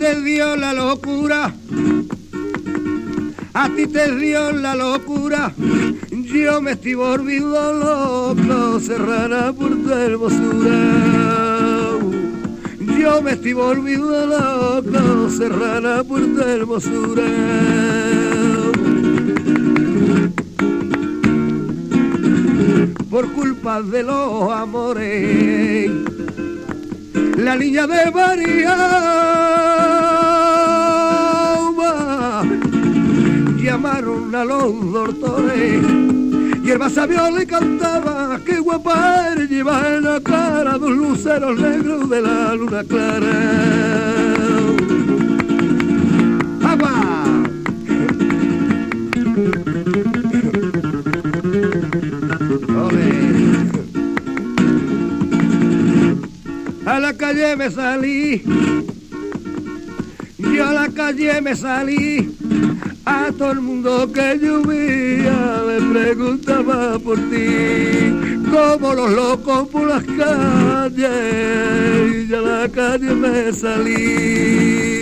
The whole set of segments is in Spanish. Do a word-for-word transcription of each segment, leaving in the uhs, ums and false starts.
te dio la locura, a ti te dio la locura, yo me estoy volviendo loco, serrana por tu hermosura. Yo me estoy volviendo loco, serrana por tu hermosura. Por culpa de los amores, la niña de María llamaron a los doctores y el más sabio le cantaba que guapa eres, lleva en la cara dos luceros negros de la luna clara. ¡Agua! A la calle me salí, yo a la calle me salí, a todo el mundo que llovía me preguntaba por ti, como los locos por las calles, y yo a la calle me salí.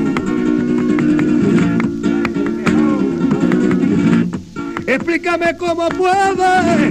Explícame cómo puedes,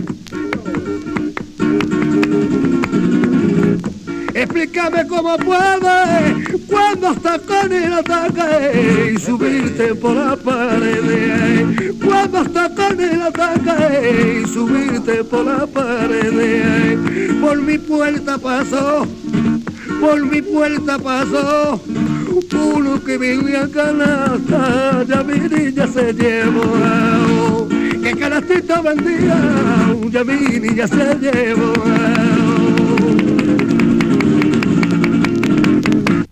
explícame cómo puedes, cuando estás con el ataque y subirte por la pared. Cuando estás con el ataque y subirte por la pared. Por mi puerta pasó, por mi puerta pasó uno que vivía en canasta, ya mi niña se llevó. Que canastita vendía, ya mi niña se llevó.